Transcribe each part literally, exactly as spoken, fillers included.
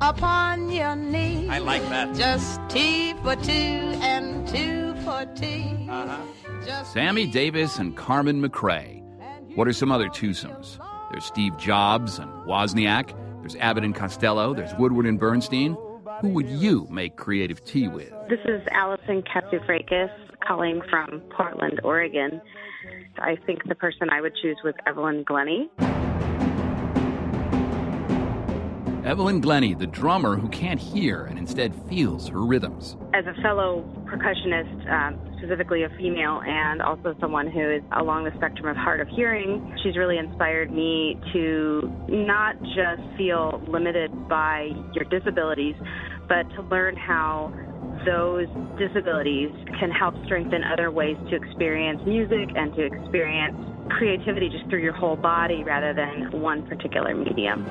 upon your knee. I like that. Just T for two and two for tea. Uh-huh. Sammy Davis and Carmen McRae. What are some other twosomes? There's Steve Jobs and Wozniak. There's Abbott and Costello. There's Woodward and Bernstein. Who would you make creative tea with? This is Allison Katsufrakis calling from Portland, Oregon. I think the person I would choose was Evelyn Glennie. Evelyn Glennie, the drummer who can't hear and instead feels her rhythms. As a fellow percussionist, um, specifically a female, and also someone who is along the spectrum of hard of hearing, she's really inspired me to not just feel limited by your disabilities, but to learn how those disabilities can help strengthen other ways to experience music and to experience creativity just through your whole body rather than one particular medium.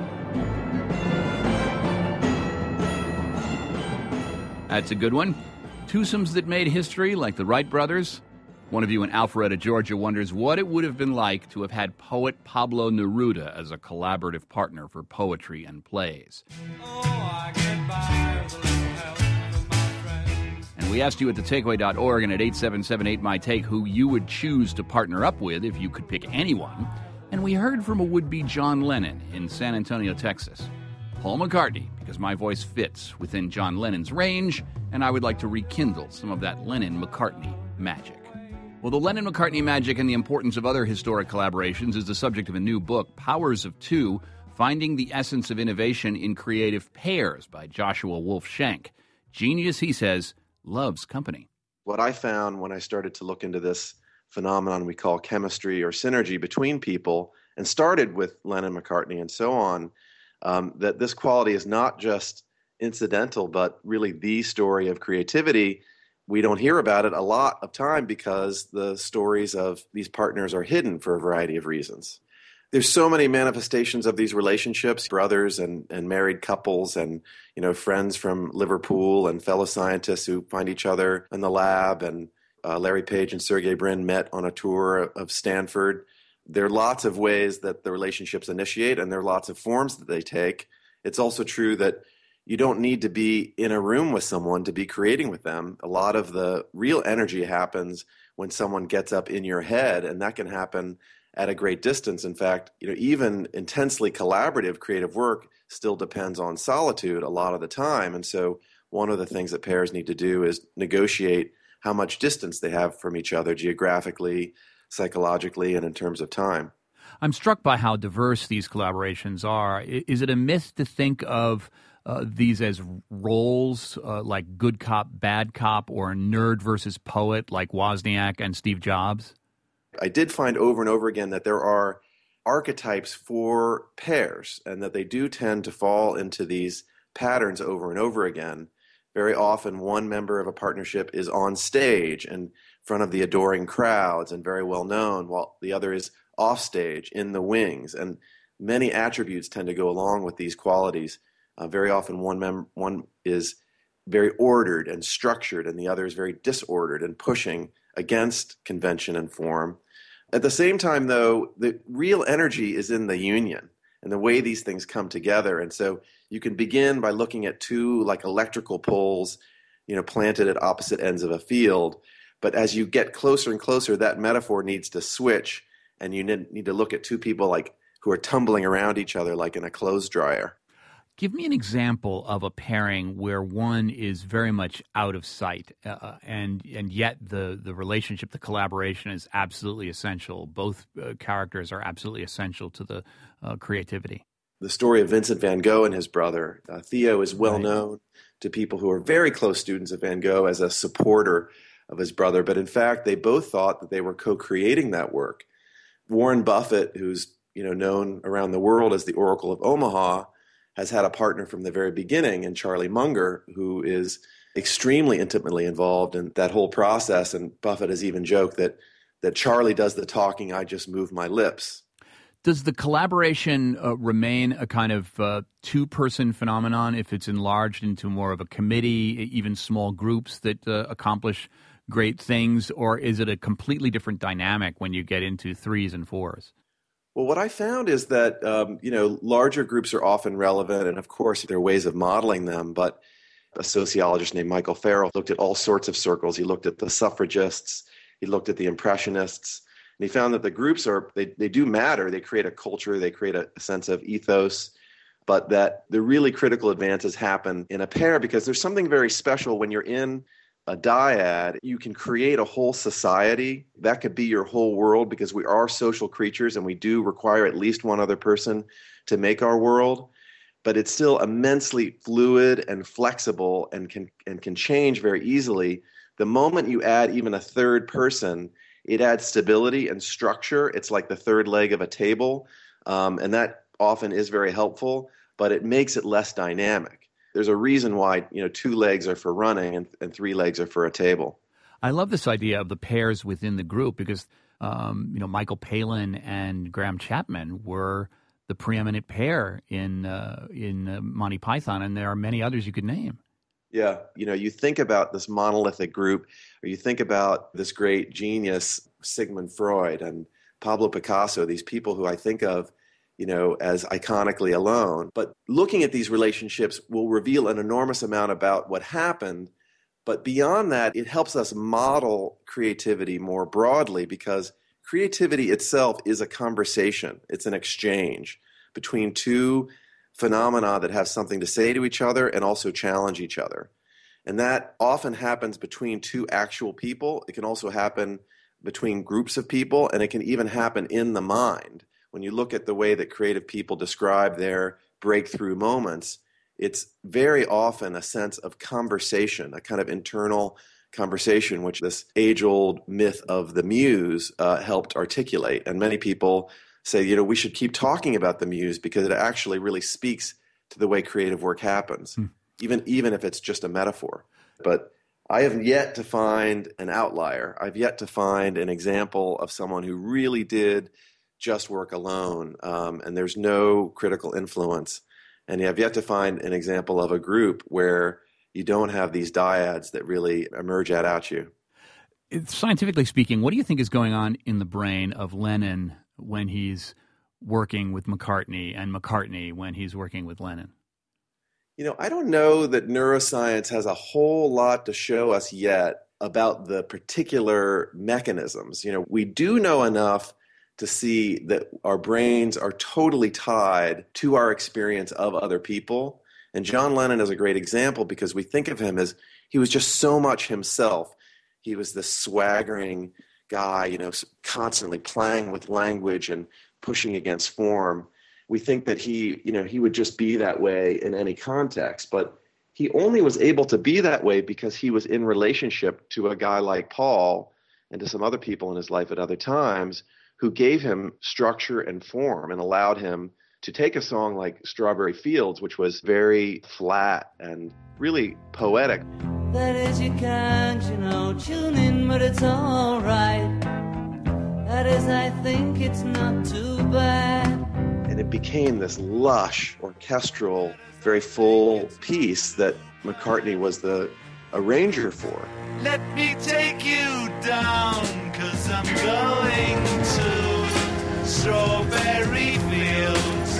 That's a good one. Twosomes that made history, like the Wright brothers. One of you in Alpharetta, Georgia, wonders what it would have been like to have had poet Pablo Neruda as a collaborative partner for poetry and plays. Oh, I get by with a little help from my friends. And we asked you at the takeaway dot org and at eight seven seven eight my take who you would choose to partner up with if you could pick anyone. And we heard from a would-be John Lennon in San Antonio, Texas. Paul McCartney, because my voice fits within John Lennon's range, and I would like to rekindle some of that Lennon-McCartney magic. Well, the Lennon-McCartney magic and the importance of other historic collaborations is the subject of a new book, Powers of Two, Finding the Essence of Innovation in Creative Pairs by Joshua Wolf Shenk. Genius, he says, loves company. What I found when I started to look into this phenomenon we call chemistry or synergy between people, and started with Lennon-McCartney and so on, Um, that this quality is not just incidental, but really the story of creativity. We don't hear about it a lot of time because the stories of these partners are hidden for a variety of reasons. There's so many manifestations of these relationships, brothers and, and married couples and, you know, friends from Liverpool and fellow scientists who find each other in the lab. And uh, Larry Page and Sergey Brin met on a tour of Stanford. There are lots of ways that the relationships initiate, and there are lots of forms that they take. It's also true that you don't need to be in a room with someone to be creating with them. A lot of the real energy happens when someone gets up in your head, and that can happen at a great distance. In fact, you know, even intensely collaborative creative work still depends on solitude a lot of the time. And so one of the things that pairs need to do is negotiate how much distance they have from each other geographically, psychologically, and in terms of time. I'm struck by how diverse these collaborations are. Is it a myth to think of uh, these as roles uh, like good cop, bad cop, or nerd versus poet like Wozniak and Steve Jobs? I did find over and over again that there are archetypes for pairs and that they do tend to fall into these patterns over and over again. Very often one member of a partnership is on stage and front of the adoring crowds and very well known, while the other is off stage in the wings. And many attributes tend to go along with these qualities. Uh, very often one mem- one is very ordered and structured, and the other is very disordered and pushing against convention and form. At the same time, though, the real energy is in the union and the way these things come together. And so you can begin by looking at two like electrical poles, you know, planted at opposite ends of a field. But as you get closer and closer, that metaphor needs to switch, and you need to look at two people like who are tumbling around each other like in a clothes dryer. Give me an example of a pairing where one is very much out of sight, uh, and and yet the, the relationship, the collaboration is absolutely essential. Both uh, characters are absolutely essential to the uh, creativity. The story of Vincent van Gogh and his brother. Uh, Theo is well Right. known to people who are very close students of Van Gogh as a supporter of his brother, but in fact, they both thought that they were co-creating that work. Warren Buffett, who's you know known around the world as the Oracle of Omaha, has had a partner from the very beginning in Charlie Munger, who is extremely intimately involved in that whole process. And Buffett has even joked that that Charlie does the talking, I just move my lips. Does the collaboration uh, remain a kind of uh, two-person phenomenon if it's enlarged into more of a committee, even small groups that uh, accomplish great things, or is it a completely different dynamic when you get into threes and fours? Well, what I found is that, um, you know, larger groups are often relevant, and of course, there are ways of modeling them. But a sociologist named Michael Farrell looked at all sorts of circles. He looked at the suffragists, he looked at the impressionists, and he found that the groups are, they, they do matter. They create a culture, they create a, a sense of ethos, but that the really critical advances happen in a pair because there's something very special when you're in a dyad. You can create a whole society. That could be your whole world because we are social creatures and we do require at least one other person to make our world. But it's still immensely fluid and flexible and can and can change very easily. The moment you add even a third person, it adds stability and structure. It's like the third leg of a table, um, and that often is very helpful, but it makes it less dynamic. There's a reason why, you know, two legs are for running and, and three legs are for a table. I love this idea of the pairs within the group because, um, you know, Michael Palin and Graham Chapman were the preeminent pair in uh, in uh, Monty Python, and there are many others you could name. Yeah. You know, you think about this monolithic group, or you think about this great genius, Sigmund Freud and Pablo Picasso, these people who I think of, you know, as iconically alone. But looking at these relationships will reveal an enormous amount about what happened. But beyond that, it helps us model creativity more broadly because creativity itself is a conversation. It's an exchange between two phenomena that have something to say to each other and also challenge each other. And that often happens between two actual people. It can also happen between groups of people, and it can even happen in the mind. When you look at the way that creative people describe their breakthrough moments, it's very often a sense of conversation, a kind of internal conversation, which this age-old myth of the muse uh, helped articulate. And many people say, you know, we should keep talking about the muse because it actually really speaks to the way creative work happens, hmm. even even if it's just a metaphor. But I have yet to find an outlier. I've yet to find an example of someone who really did just work alone, um, and there's no critical influence. And you have yet to find an example of a group where you don't have these dyads that really emerge out at you. Scientifically speaking, what do you think is going on in the brain of Lennon when he's working with McCartney and McCartney when he's working with Lennon? You know, I don't know that neuroscience has a whole lot to show us yet about the particular mechanisms. You know, we do know enough to see that our brains are totally tied to our experience of other people. And John Lennon is a great example because we think of him as he was just so much himself. He was this swaggering guy, you know, constantly playing with language and pushing against form. We think that he, you know, he would just be that way in any context, but he only was able to be that way because he was in relationship to a guy like Paul and to some other people in his life at other times who gave him structure and form and allowed him to take a song like Strawberry Fields, which was very flat and really poetic. That is, you can't, you know, tune in, but it's all right. That is, I think it's not too bad. And it became this lush, orchestral, very full piece that McCartney was the arranger for. Let me take you down, 'cause I'm going to Strawberry Fields.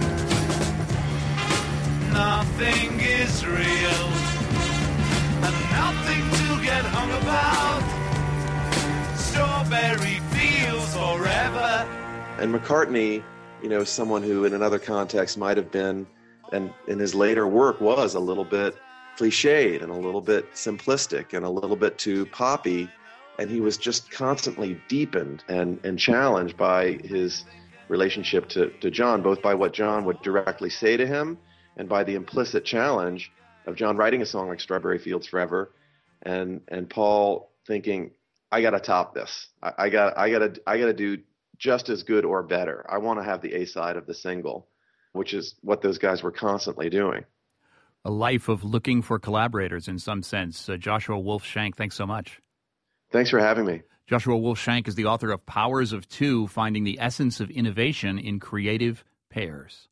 Nothing is real, and nothing to get hung about. Strawberry Fields forever. And McCartney, you know, someone who in another context might have been, and in his later work was a little bit cliched and a little bit simplistic and a little bit too poppy. And he was just constantly deepened and, and challenged by his relationship to, to John, both by what John would directly say to him and by the implicit challenge of John writing a song like Strawberry Fields Forever and, and Paul thinking, I got to top this. I, I got I got to I got to do just as good or better. I want to have the A side of the single, which is what those guys were constantly doing. A life of looking for collaborators in some sense. Uh, Joshua Wolf-Shank, thanks so much. Thanks for having me. Joshua Wolf-Shank is the author of Powers of Two, Finding the Essence of Innovation in Creative Pairs.